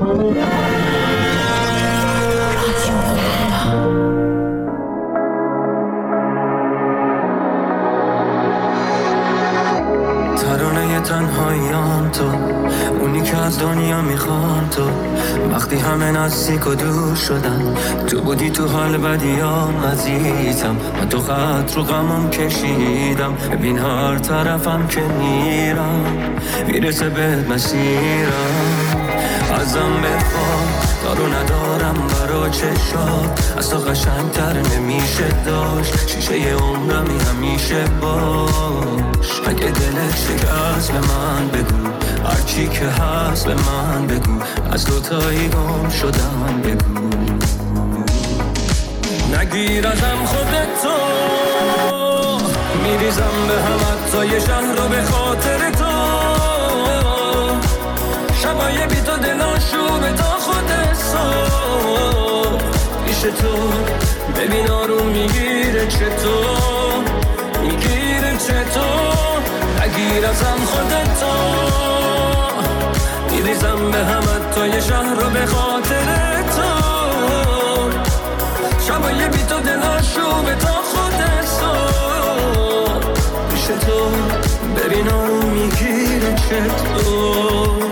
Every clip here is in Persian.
ترانه تنهاییام تو، اونی که از دنیا میخوام تو. وقتی همه نزدیک و دور شدن، تو بودی تو حال بدیام عزیزم. من تو خط رو غمم کشیدم، ببین هر طرفم که میرسه بهت مسیرم. ازم بخواد دارو ندارم برا چشات، از تو قشنگتر نمیشه داشت. شیشه عمرمی همیشه باش. اگه دلت شکست به من بگو، هرچی که هست به من بگو. از دوتایی گم شدم بگو. نگیر ازم خودتو، میریزم به هم حتی یه شهر رو به خاطر تو. شبای بی تو دلاشوبه تا خود صبح پیش تو. ببین آروم میگیره چطور، میگیره چطور. نگیر ازم خودتو، میریزم به هم حتی یه شهر رو به خاطر تو. شبای بی تو دلاشوبه تا خود صبح پیش تو. ببین آروم میگیره چطور.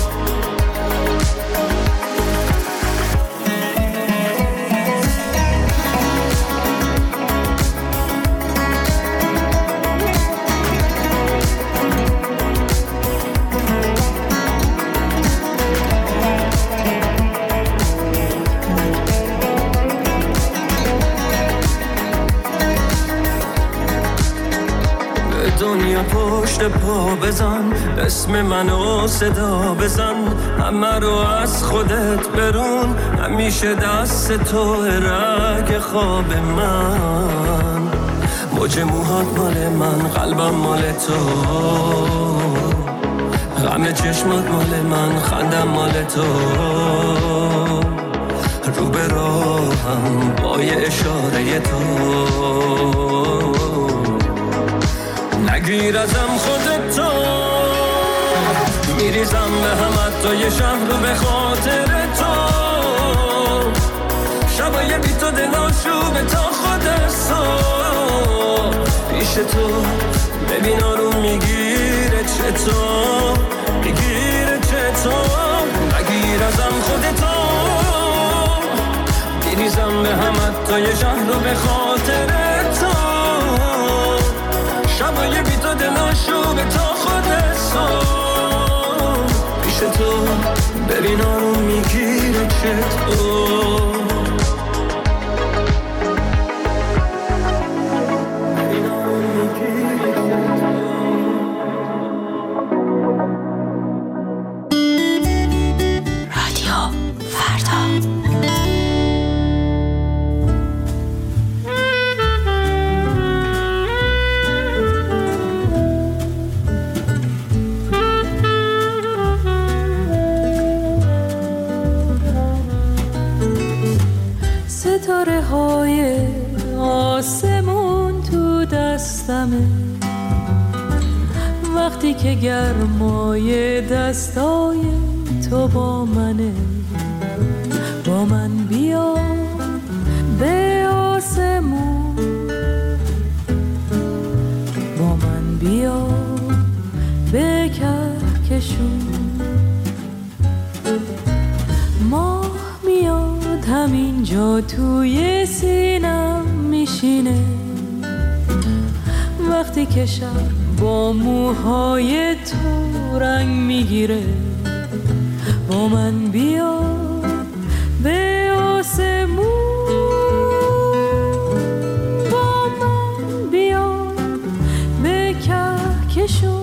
دنیا پشت پا بزن، اسم منو صدا بزن. همه رو از خودت برون، همیشه دست تو رگ خواب من. موج موهات مال من، قلبم مال تو. غم چشمات مال من، خندم مال تو. رو به راهم با یه اشاره تو. نگیر ازم خودتو، میریزم به هم حتی یه شهر رو به خاطر تو. شبای بی تو دلاشوبه تا خود صبح پیش تو. ببین آروم میگیره چطور، میگیره چطور. نگیر ازم خودتو، میریزم به هم حتی یه شهر رو به خاطر تو. شبای بی تو دلاشوبه تا خود صبح پیش تو. ببین آروم میگیره چطور. ستاره های آسمون تو دستمه، وقتی که گرمای دستای تو با منه. با من بیا به آسمون، با من بیا به کهکشون. ماه میاد همینجا توی سینم میشینه، وقتی که شب با موهای تو رنگ میگیره. با من بیا به آسمون، با من بیا به کهکشون.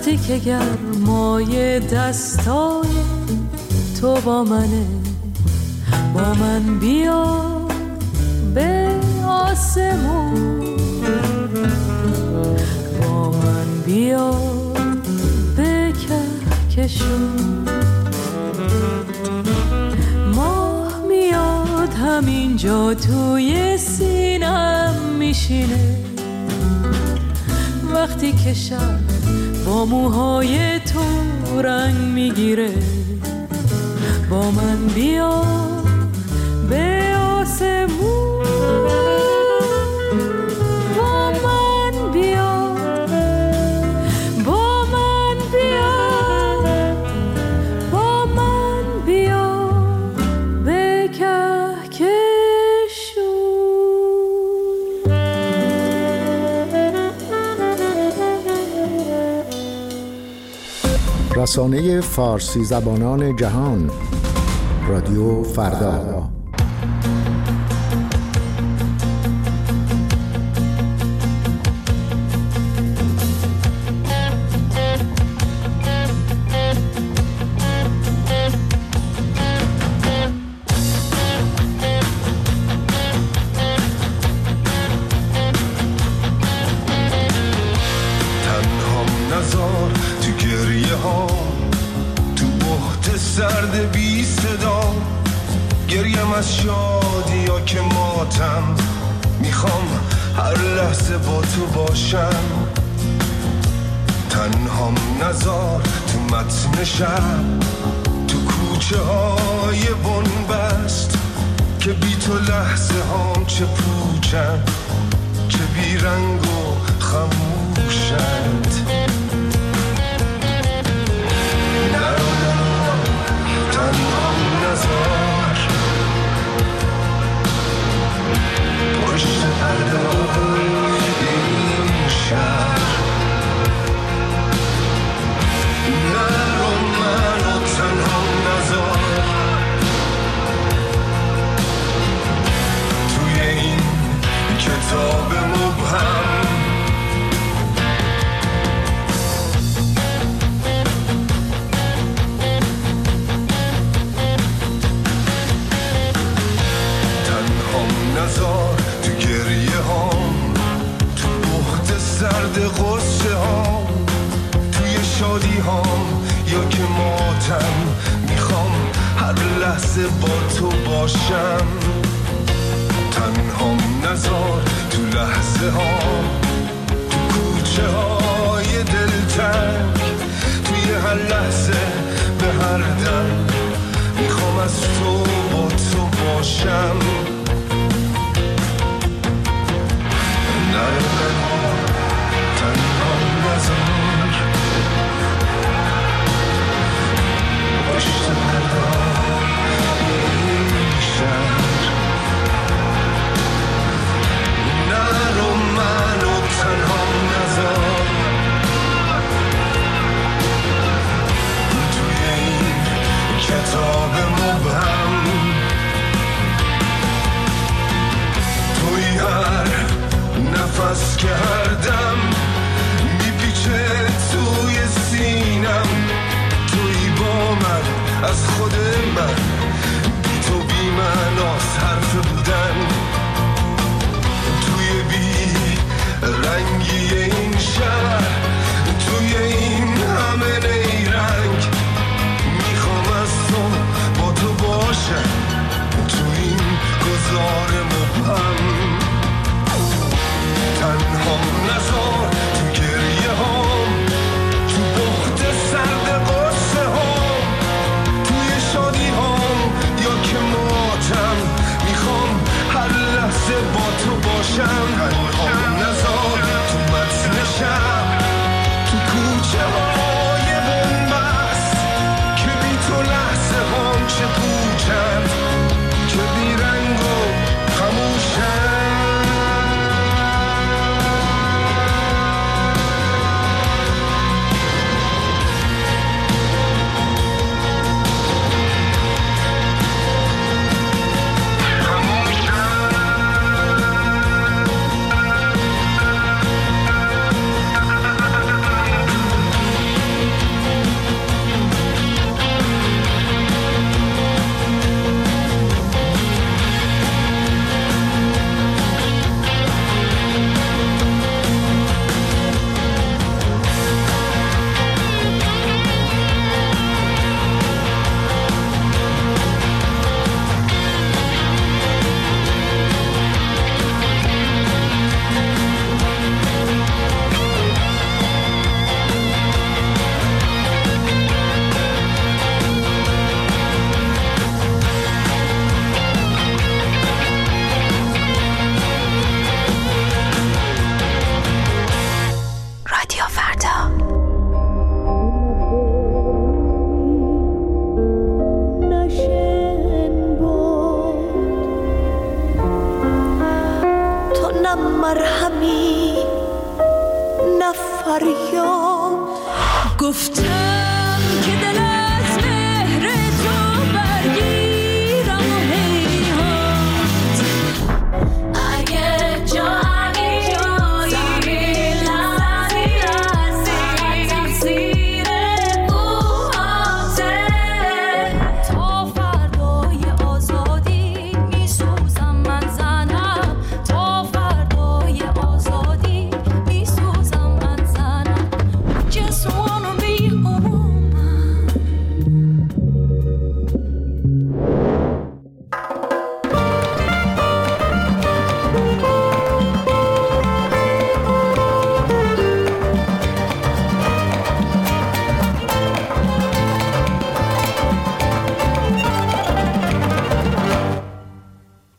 وقتی که گرمای دستای تو با منه، با من بیا به آسمون، با من بیا به کهکشون. ماه میاد همینجا توی سینم میشینه، وقتی که شب با موهای تو رنگ میگیره، با من بیا به آسمون، با من بیا، با من بیا، با من بیا به کهکشون. رسانه فارسی زبانان جهان، رادیو فردا. سرد بی صدا گریم از شادی یا که ماتم، میخوام هر لحظه با تو باشم. تنهام نزار تو متن شب، تو کوچه های بنبست، که بی تو لحظه هام چه پوچن، چه بی رنگ و خموشند. تنهام نزار پشت پرده‌های این شهر، نرو منو تنهام نزار توی این کتاب مبهم. نزار تو گریه هام، تو بخت سرد غصه هام، توی شادی هام یا که ماتم، میخوام هر لحظه با تو باشم. تنهام نزار تو لحظه هام، تو کوچه های دلتنگ، توی هر لحظه به هر دم، میخوام از تو با تو باشم. تنهام نزار پشت پرده‌های این شهر، نرو منو تنهام نزار توی این کتاب مبهم. توی هر نفس که هر دم میپیچه توی سینم، توی با من از خود من، بی تو بی معناست حرف بودن، توی بی رنگی این شهر، توی این همه نیرنگ، میخوام از تو با تو باشم، توی این گذار مبهم. تنهام نزار تو گریه هام، تو بخت سرد قصه هام، توی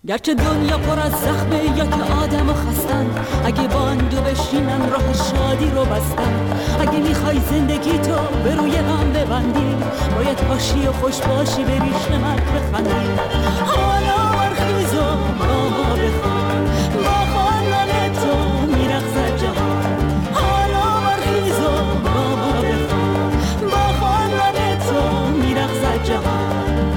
گرچه دنیا پر از زخمه یا که آدم و خستن، اگه با اندو بشینن راه شادی رو بستن. اگه میخوای زندگی تو به روی غم ببندی، باید باشی و خوش باشی بریش نمک بخندی. حالا برخیز و با ما بخوان، با خواندن تو میرقصد جهان. حالا برخیز و با ما بخوان، با خواندن تو میرقصد جهان.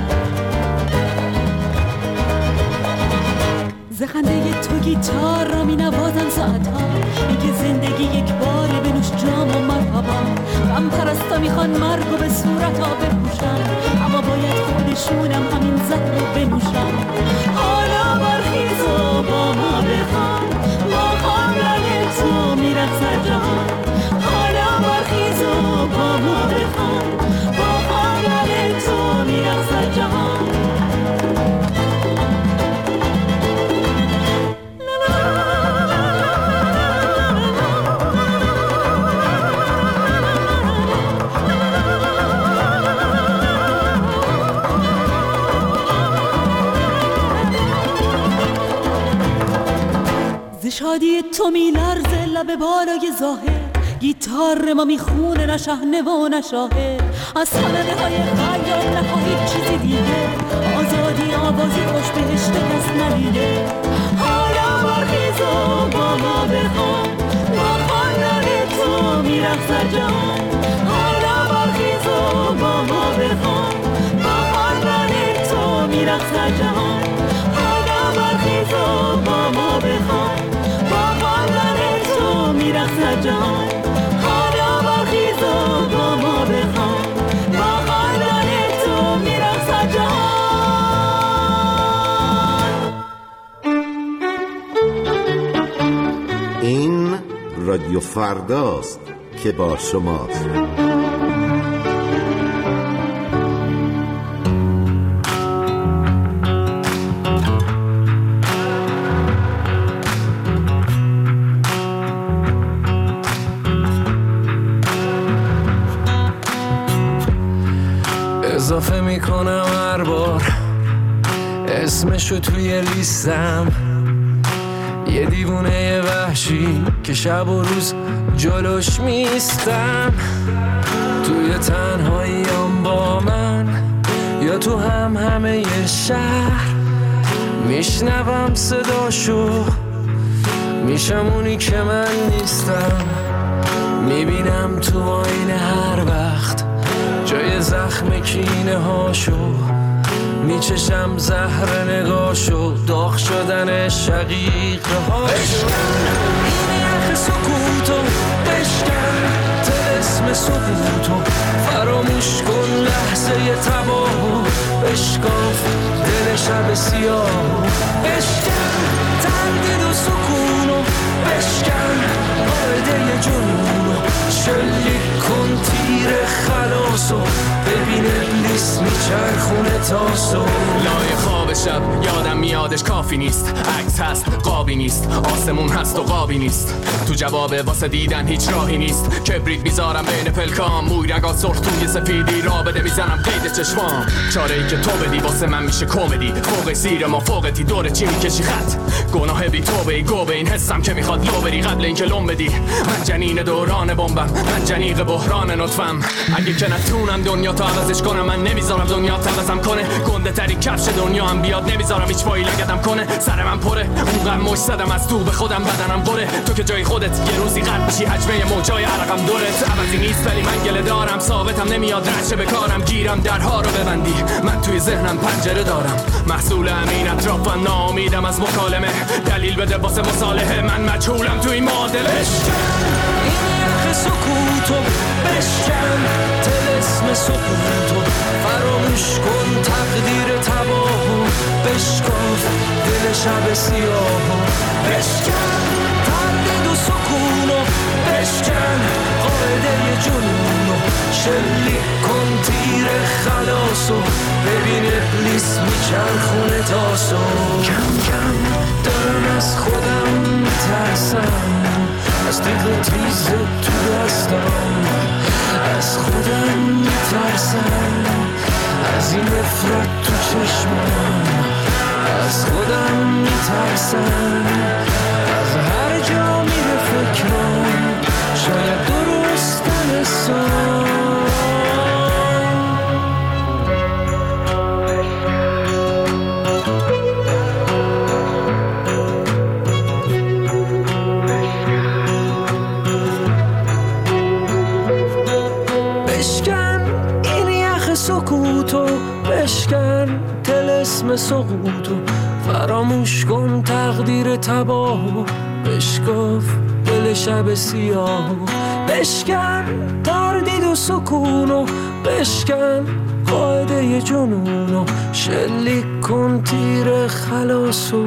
زخنده تو گیتار را می نوازم ساعتها، میگه زندگی یک باره بنوش جام و مرحبا. غم پرستا میخوان مرگو به صورتا بپوشن، اما باید خودشونم همین زهر رو بنوشن. حالا برخیز و با ما بخوان، با خواندن تو میرقصد جهان. حالا برخیز و با ما بخوان، با خواندن تو میرقصد جهان. شادی تو میلرزه لب بالای ظاهر، گیتار ما میخونه نه شحنه و نه شاهد. از صحنه های خیال نخواهید چیزی دیگه، آزادی آوازی خوش بهشت کس ندیده. حالا برخیز و با ما بخوان، با خواندن تو میرقصد جهان. حالا برخیز و با ما بخوان، با خواندن تو میرقصد جهان. حالا برخیز و با ما بخوان، میرقصد جهان. حالا برخیز و با ما بخوان، با خواندن تو میرقصد جهان. این رادیو فرداست که با شماست. اضافه میکنم هر بار اسمشو توی لیستم، یه دیوونه وحشی که شب و روز جلوش میستم. توی تنهاییام با من یا تو همه شهر، میشنوم صداشو، میشم اونی که من نیستم. میبینم تو آینه هر وقت جای زخم کینه هاشو، میچشم زهر نگاشو، داغ شدن شقیقه هاشو. بشکن این یخ سکوتو، بشکن طلسم سکوتو، فراموش کن لحظه تباهو، بشکاف دل شب سیاهو. بشکن تردید و سکونو، بشکن قاعده جنونو، شلیک کن تیر خلاصو، ببین ابلیس میچرخونه تاسو. لای خواب شب یادم میادش کافی نیست، عکس هست قابی نیست، آسمون هست و قابی نیست. تو جواب واسه دیدن هیچ راهی نیست، کبریت میذارم بین پلکام، موی رگا سرخ توی سفیدی را بده میزنم قید چشمام. چاره ای که تو بدی واسه من میشه کمدی، فوق سیر ما فوقتی دور چی میکشی خط. گناه بی توبه ای گوبه این حسم که میخواد لو بری قبل اینکه لوم بدی. من جنین دوران بمبم، من جنیق بحران نطفم. اگه که نتونم دنیا تو عوضش کنم، من نمیذارم دنیا عوضم کنه. گنده ترین کفش دنیا هم بیاد، نمیذارم هیچ پایی لگدم کنه. سر من پره اونقدر مش زدم از تو به خودم، بدنم پره. تو که جای خودت یه روزی قد میشی، حجمه موجای عرقم دورت. عوضی نیست ولی من گله دارم، ثابتم نمیاد رشه به کارم. گیرم درها رو ببندی، من توی ذهنم پنجره دارم. محصول همین اطرافم، ناامیدم از مکالمه. دلیل بده واسه مصالحه، من مجهولم توی این معادله. این یخ سکوتو، بشکن طلسم سکوتو، فراموش کن تقدیر تباهو، بشکاف دل شب سیاهو. بشکن تردید و سکونو، بشکن قاعده جنونو، شلیک کن تیر خلاصو، ببین ابلیس میچرخونه تاسو. کم کم دارم از خودم میترسم، از دیگه تیز تو دستم، از خودم میترسم، از این نفرت تو چشمم، از خودم میترسم، از هر جا میره فکرم شاید درستن سان. بشکن این یخ سکوتو، بشکن طلسم سقوطو، فراموش کن تقدیر تباهو، بشکاف دل شب سیاهو، بشکن تردید و سکونو، بشکن قاعده جنونو، شلیک کن تیر خلاصو.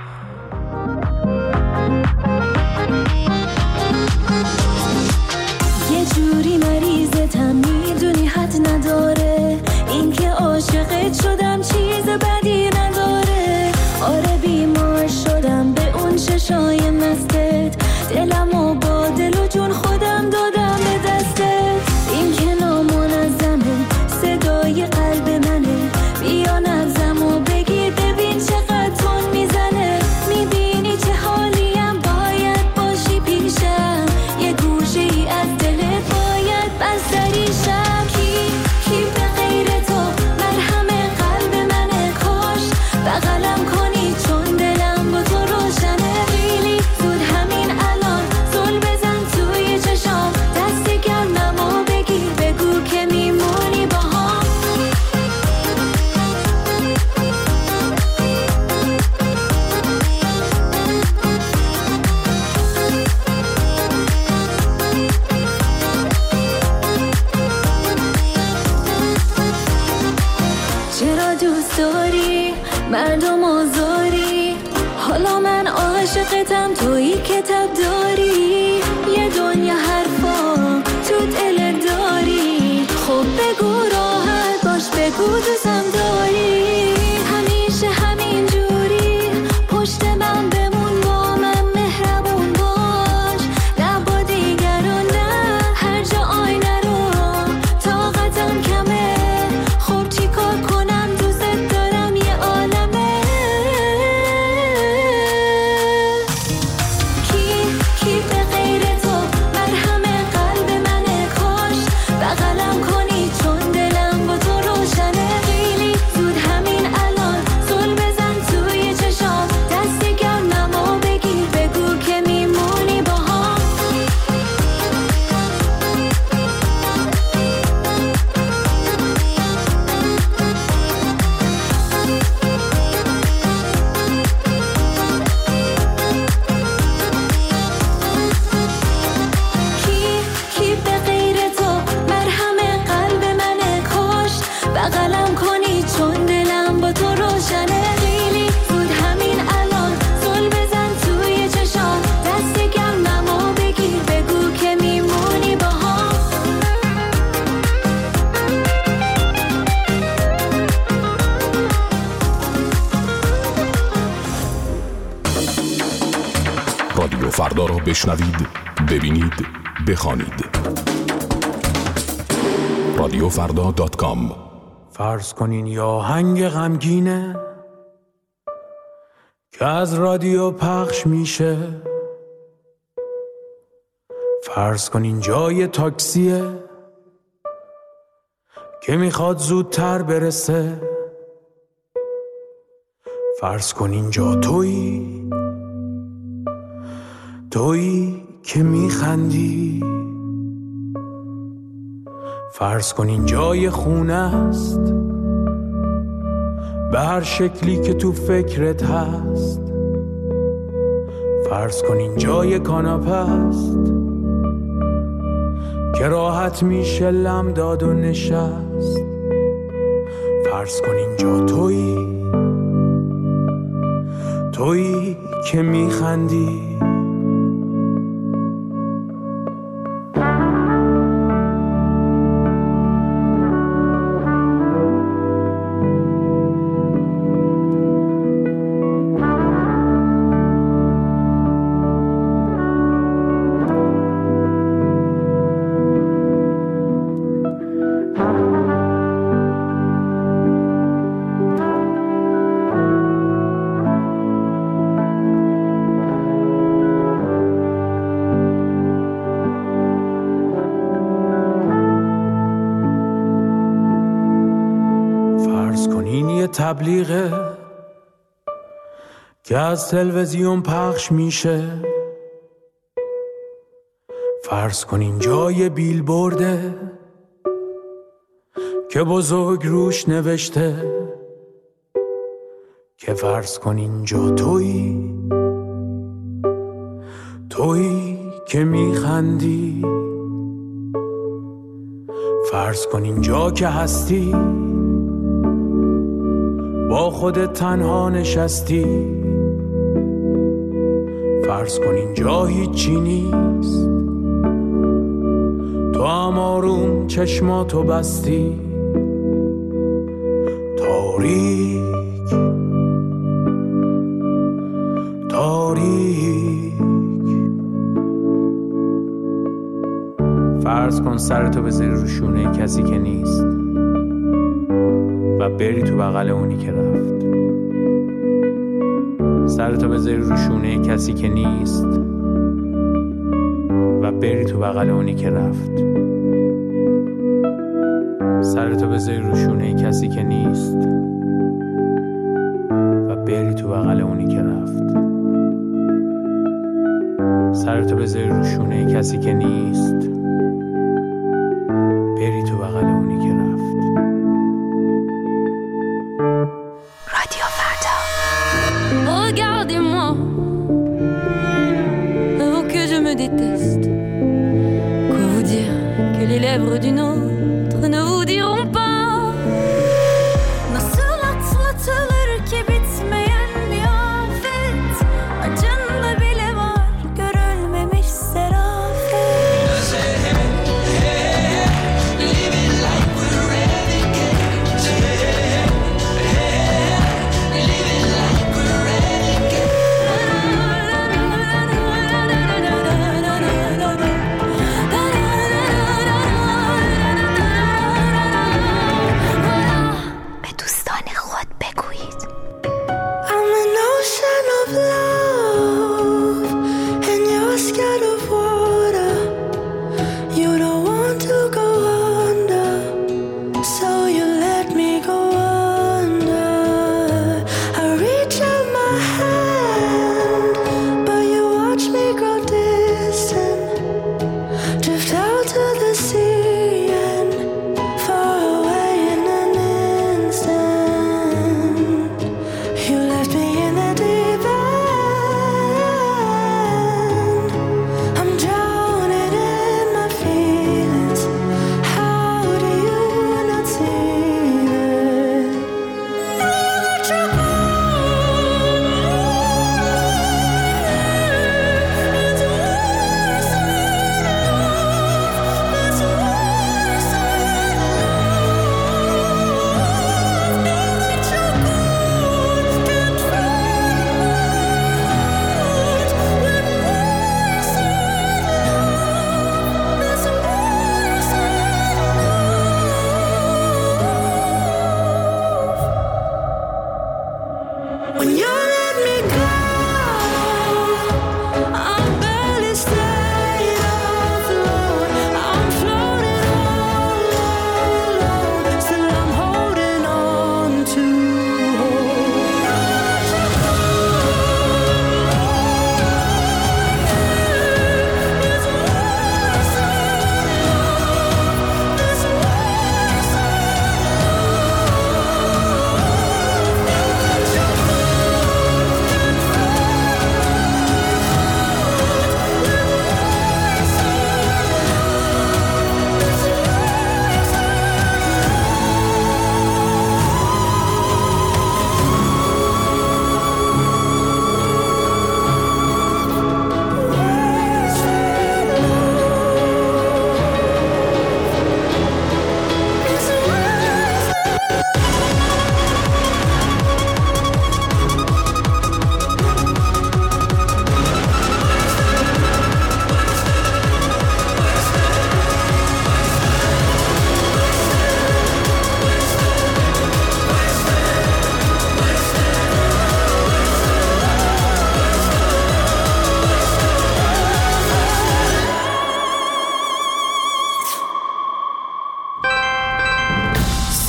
یه جوری مریضتم میدونی حد نداره، این که عاشقت شدم چیز بدی نداره. آره بیمار شدم به اون چشای مستت، دلمو با دل و جون خودم دادم به دستت. این که نامنظمه صدای قلب منه، بیا نبضمو بگیر ببین چقدر تون میزنه. میبینی چه حالیم باید باشی پیشم، یه گوشه ای از دلت باید بستریشم. کی به غیر تو مرهم قلب منه، کاش بغلم کنی چون دلم با تو روشنه. خیلی زود همین الان زل بزن توی چشام، دست گرممو بگیر بگو که میمونی با هم. چرا دوست داری مردم آزاری، حالا من عاشقتم تویی که تب داری. یه دنیا حرفا تو دلت داری، خب بگو راحت باش بگو دوستم داری. همیشه همین جوری پشت من بمون، با من مهربون باش، نه با دیگران نه هر جا آینه رو طاقتم کمه. خب چی کار کنم دوست دارم یه عالمه. کی به غیر تو مرهم قلب منه، کاش بغلم کنی چون دلم با تو روشنه. خیلی زود همین الان زل بزن توی چشام، دست گرممو بگیر بگو که میمونی با هم. کی به غیر تو مرهم قلب منه، کاش بغلم کنی چون دلم با تو روشنه. خیلی زود همین الان زل بزن توی چشام، دست گرممو بگیر بگو که میمونی با هم. رادیو فردا را بشنوید، ببینید، بخوانید. رادیوفردا.com. فرض کنین یا آهنگ غمگینه که از رادیو پخش میشه، فرض کنین جای تاکسیه که میخواد زودتر برسه، فرض کنین جا تویی که میخندی، فرض کنین جای خونه است به هر شکلی که تو فکرت هست، فرض کنین جای کاناپه است که راحت میشه لم داد و نشست، فرض کنین جا تویی که میخندی. برنامه تبلیغه که از تلویزیون پخش میشه. فرض کن اینجا یه بیلبورده که بزرگ روش نوشته که فرض کن اینجا تویی که میخندی. فرض کن اینجا که هستی با خودت تنها نشستی. فرض کن اینجا هیچی نیست، تو هم آروم چشماتو بستی. تاریک فرض کن سرتو بذاری رو شونه کسی که نیست و بری تو بغل اونی که رفت. سرتو بذاری رو شونه کسی که نیست و بری تو بغل اونی که رفت. سرتو بذاری رو شونه کسی که نیست و بری تو بغل اونی که رفت. سرتو بذاری رو شونه کسی که نیست، بری تو بغل اونی که رفت. رادیو فردا. Regardez-moi, avant que je me déteste. Quoi vous dire que les lèvres d'une autre ne vous diront pas. Nasıl atlatılır ki bitmeyen bir afet. Acında bile var görülmemiş serafet. Living like we're renegades. Living like we're renegades.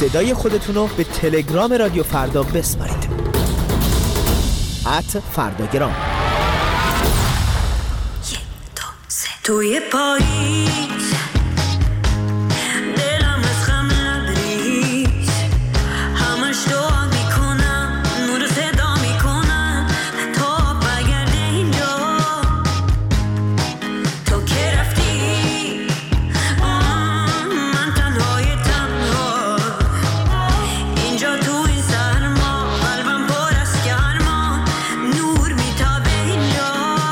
صدای خودتون رو به تلگرام رادیو فردا بسپارید. @فرداگرام. توی پاییز دلم از غم لبریز، همش دعا میکنم نور صدا میکنم تا بگرده اینجا. تو که رفتی من تنهای تنها اینجا تو این سرما، قلبم پر از گرما، نور میتابه اینجا.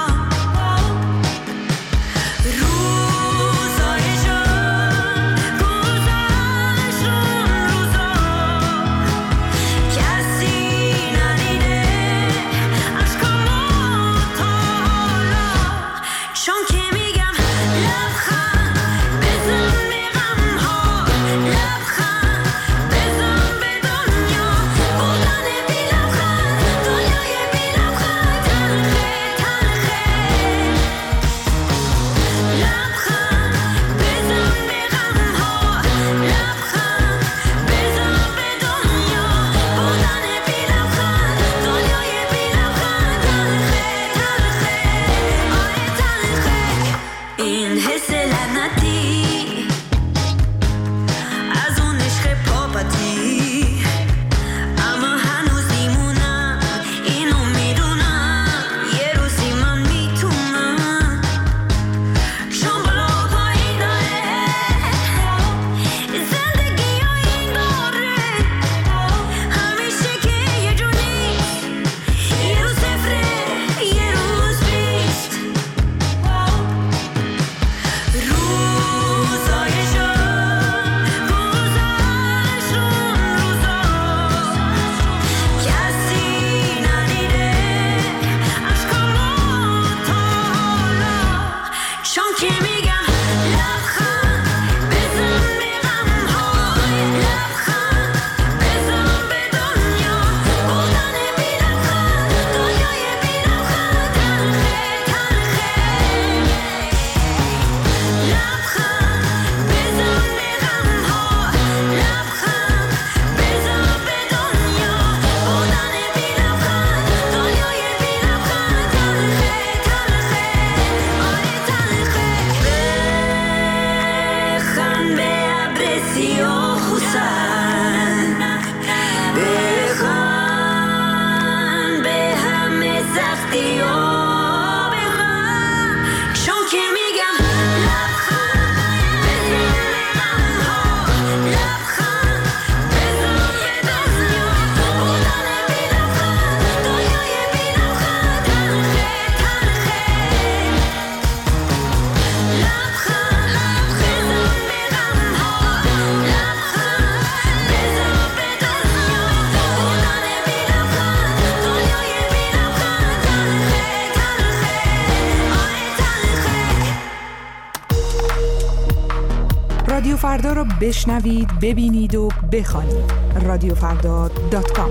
رادیو فردا رو بشنوید، ببینید و بخوانید. radiofardad.com.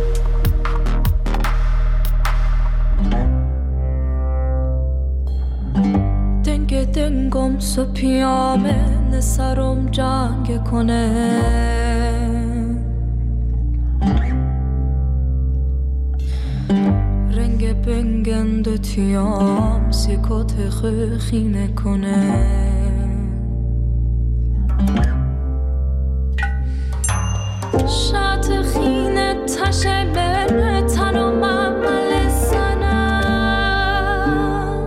دنگم سپیامه سرم جنگ کنه، رنگ بنگند تیام سیکات خینه کنه. شات خینه تشه بره تنم عمل سنم،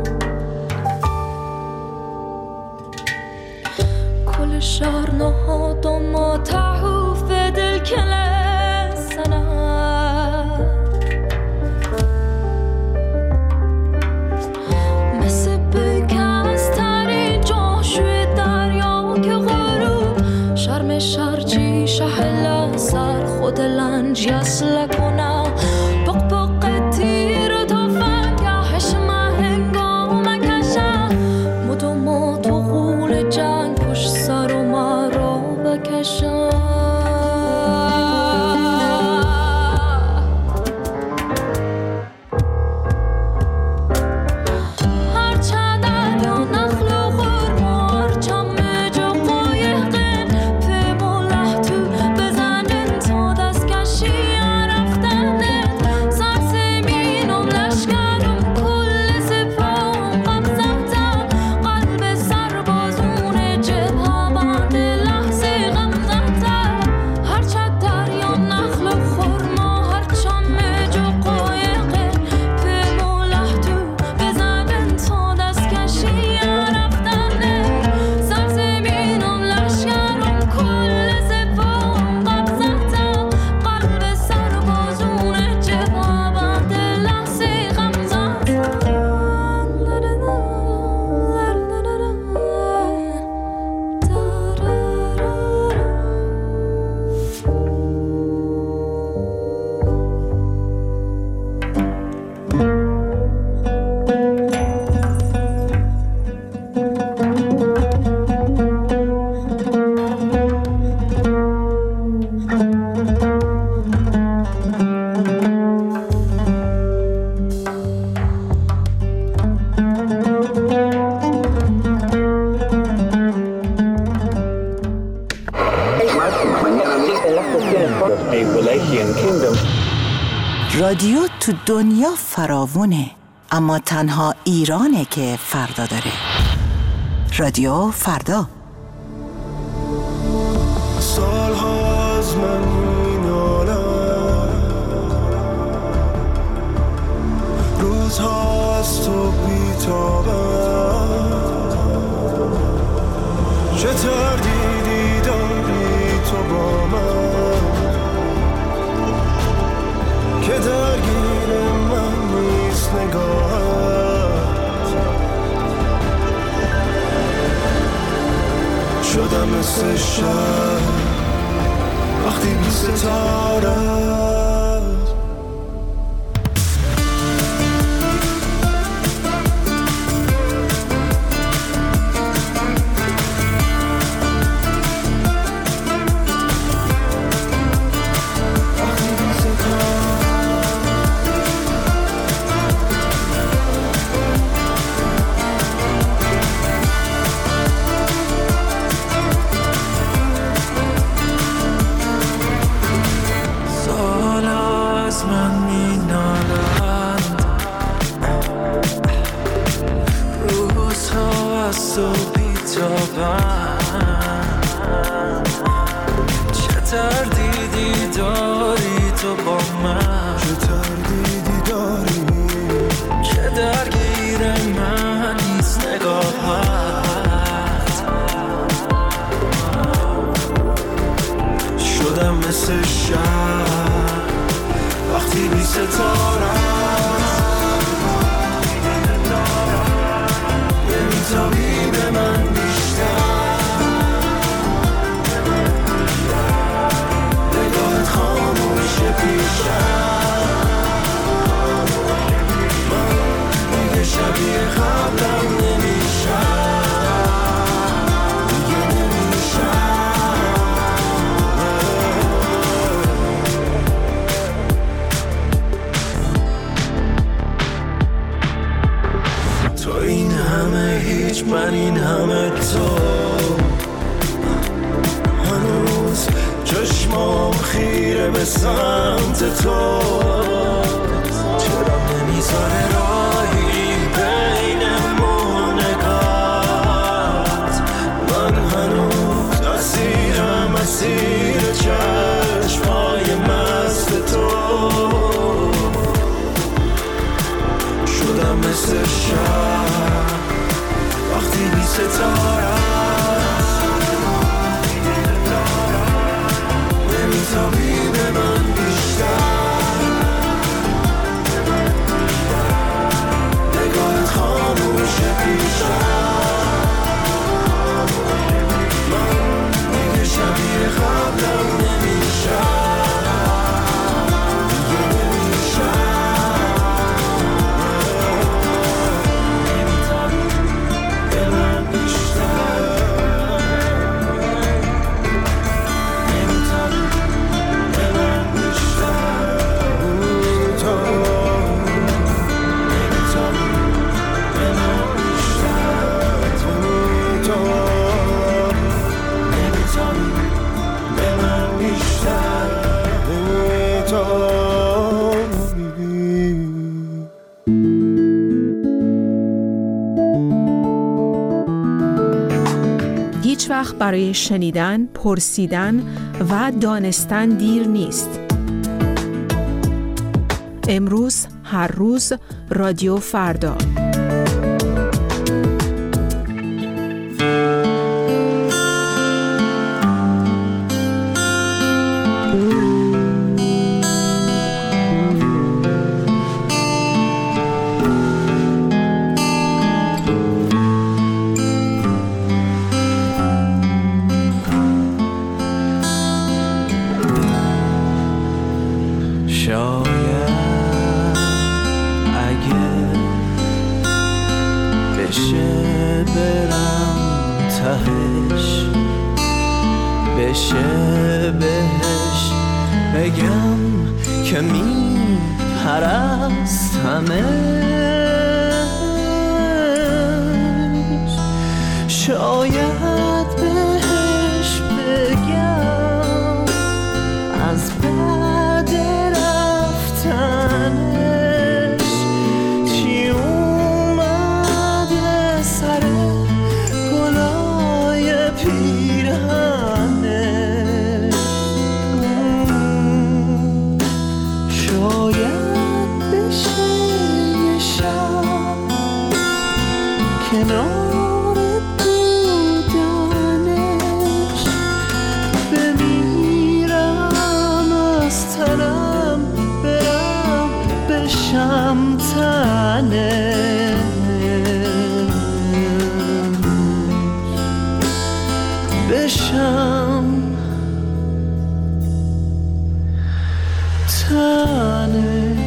کل شهر نهادم و تحوف دل کل سنم، مثل بکستری جاشوی دریا که غروب شرم شرجی شهلا سر خود لنج یسل کنم، بق بق تیر تا فنگهش هنگام کشم، مدوم تو غول جنگ پشت سر و مرا بکشم. Wallachian kingdom. رادیو تو دنیا فراوونه، اما تنها ایرانه که فردا داره. رادیو فردا. سالها از من مینالم، روزها از تو بیتابم، چه تردیدی داری تو با من که درگیر من نیست نگاهت. شدم مثل شب وقتی بی ستاره چه تردیدی داری تو با من، چه تردیدی داری که درگیر من نیست نگاهت. شدم مثل شب وقتی بی ستاره نمیتابی به من بیشتر، نگاهت خاموشه پیشم، من دیگه شبیه قبلم نمیشم، دیگه نمیشم. تو این همه هیچ، من این همه تو، هنوز چشمام خیره به سمت تو، چرا نمیذاره راهی بینمون نگات، من هنوز اسیرم اسیر چشمای مست تو، شدم مثل شب وقتی بی ستاره نمیتابی به من بیشتر، نگاهت خاموشه پیشم، من دیگه شبیه قبلم نمیشم، دیگه نمیشم. نمیتابی به من بیشتر، هیچ وقت برای شنیدن، پرسیدن و دانستن دیر نیست. امروز، هر روز، رادیو فردا. بشه بهش بگم که می پرستمش، شاید بهش بگم از تنش.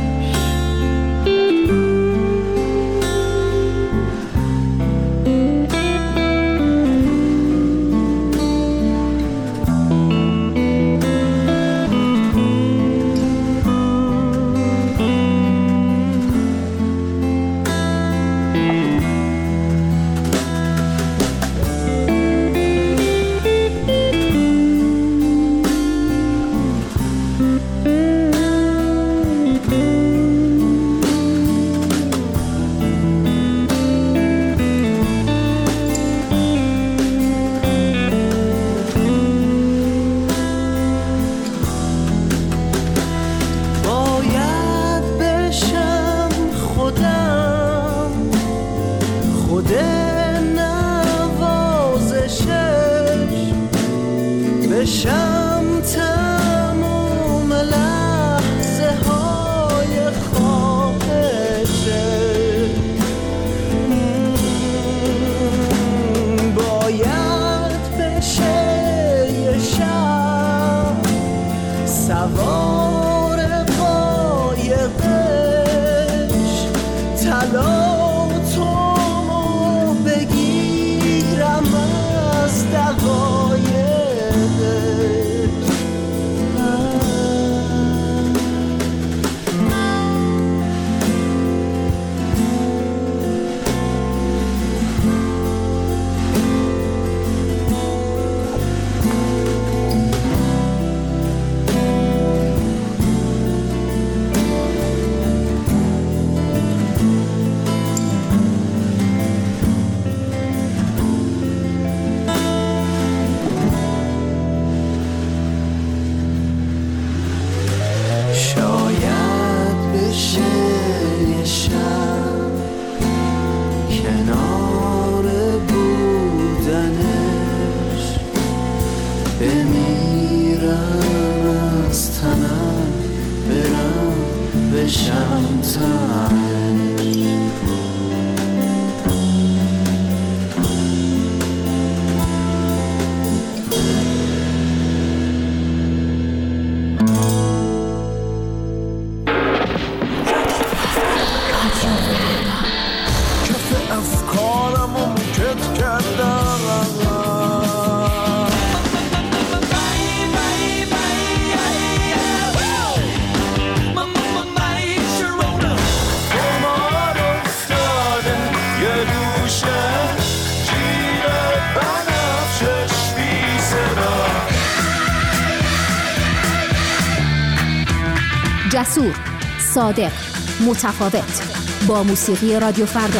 جسور، صادق، متفاوت، با موسیقی رادیو فردا.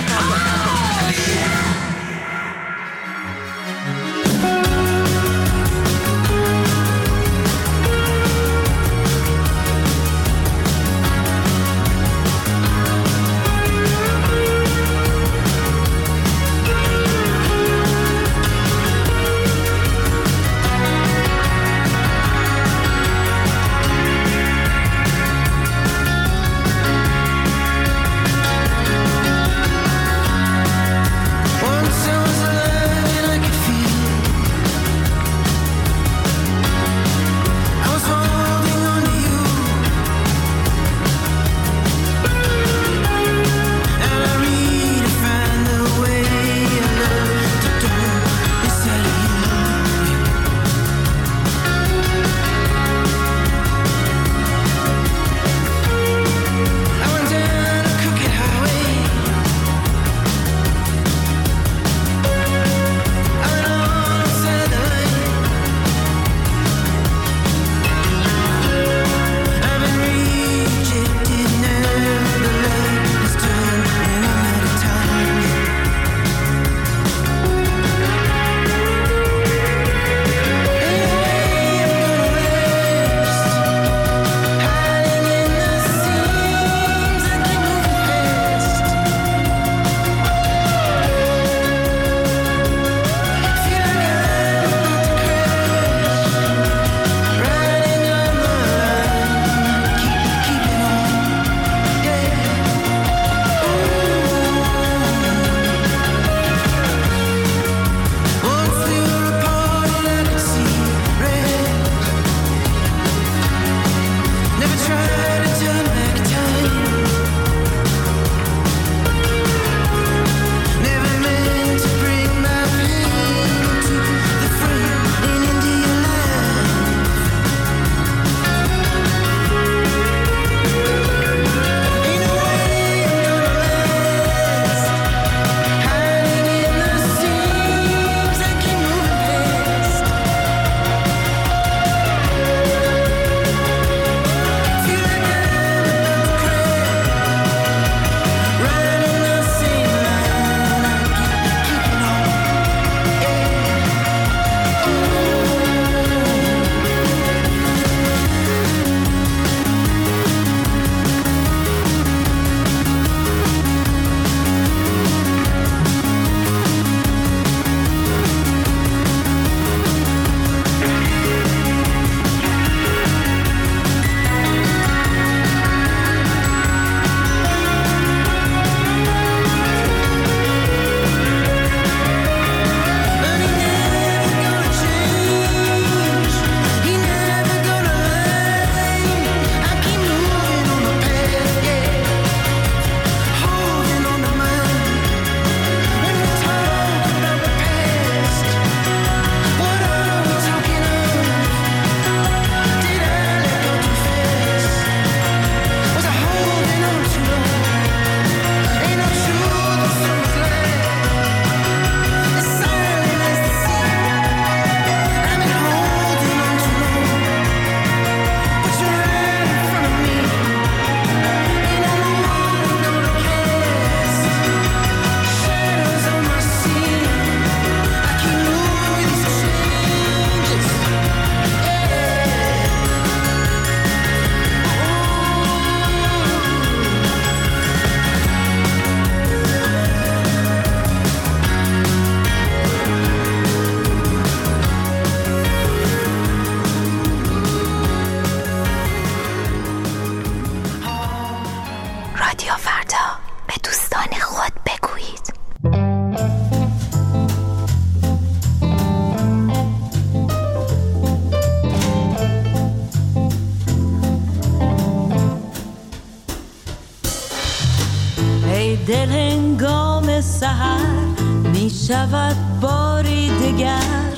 دل هنگام سحر می شود باری دگر،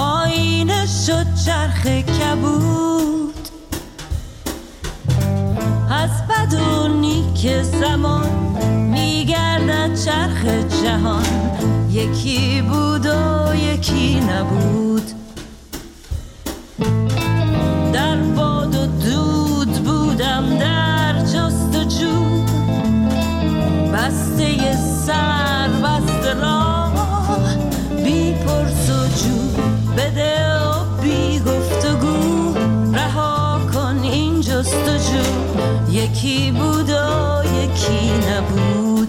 آینه شد چرخ کبود. از بد و نیک زمان می گردد چرخ جهان، یکی بود و یکی نبود. در باد و دود بودم در جستجو، بسته سر بسته راه، بی پرس و جو بده و بی گفتگو. رها کن این جستجو، یکی بود و یکی نبود.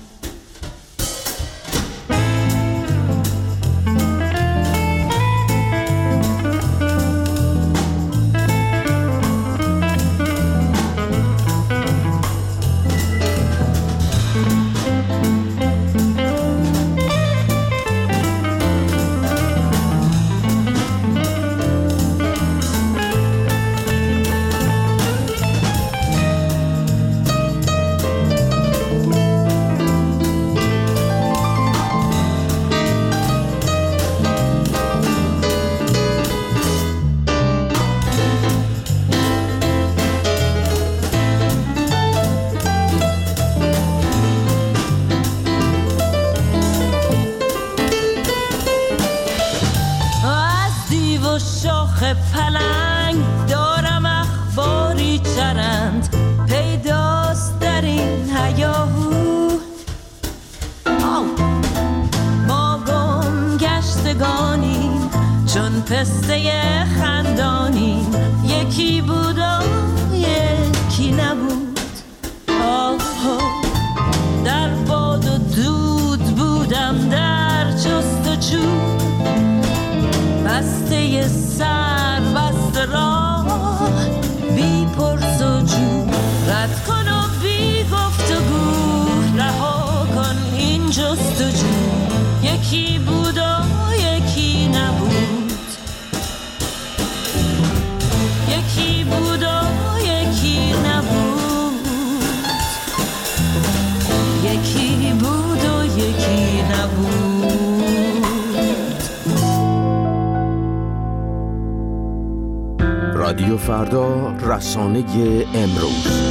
پلنگ دارم اخباری چرند، پیداست در این هیاهو. ما گم گشتگانیم چون پسته خندانیم، یکی بود و یکی نبود. در باد و دود بودم در جستجو، بسته سر بسته راه، بی پرس و جو. رد کن و بی گفتگو، رها کن این جستجو، یکی بود و یکی نبود. یکی بود و فردا، رسانه امروز.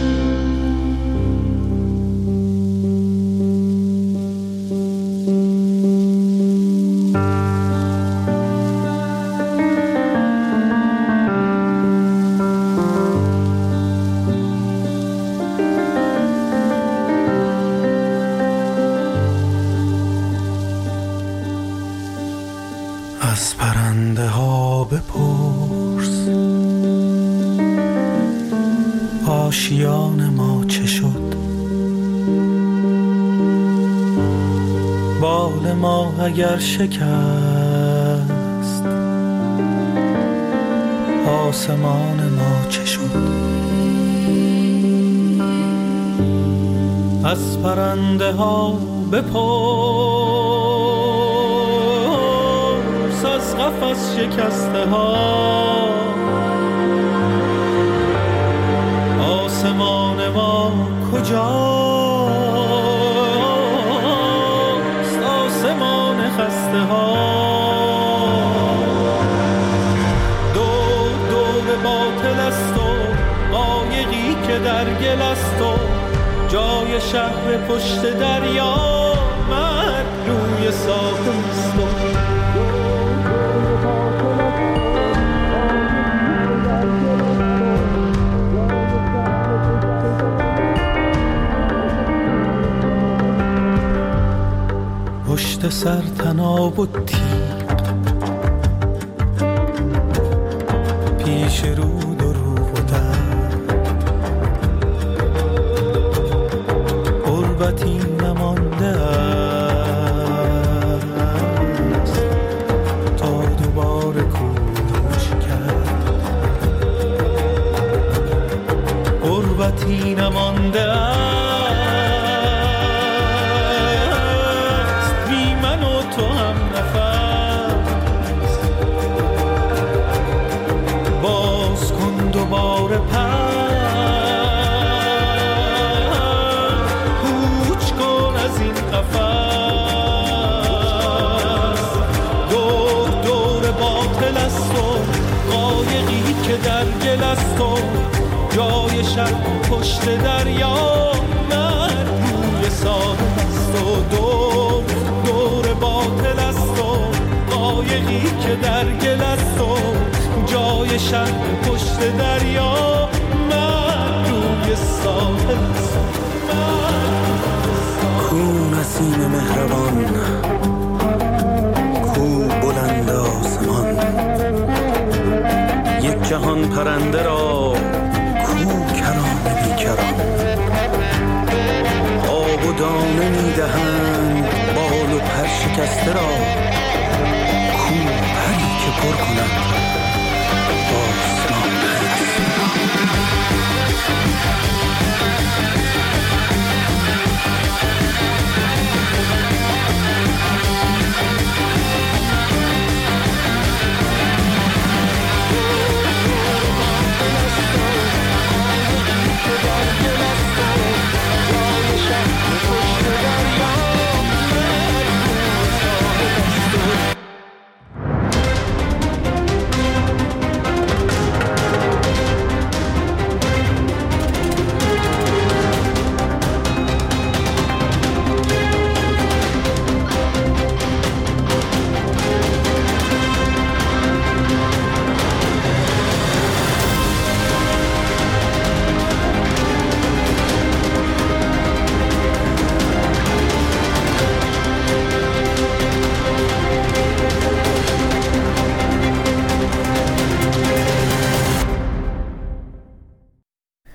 از پرنده ها بپرس آشیان ما چه شد، بال ما اگر شکست آسمان ما چه شد. از پرنده ها بپرس از قفس شکسته ها آسمان ما کجاست، آسمان خسته ها. دور باطل است و قایقی که در گل است و جای شهر پشت دریا من روی ساحل است و پشت سر تناب و تیغ پیش رود و روح و درد غربتی نمانده است تا دوباره کوچ کرد. غربتی نمانده است تو هم نفس باز کن دوباره کوچ کن از این قفس. دور باطل است و قایقی که در گل است و جای شب پشت دریا من روی ساحل است و دور باطل است و قایقی که در گل است و جای شب پشت دریا من روی ساحل است. کو نسیم مهربان، کو بلند آسمان، یک جهان پرنده را کو کران بیکران. آب و دانه میدهند بال و پر شکسته را کو پری که پر کند باز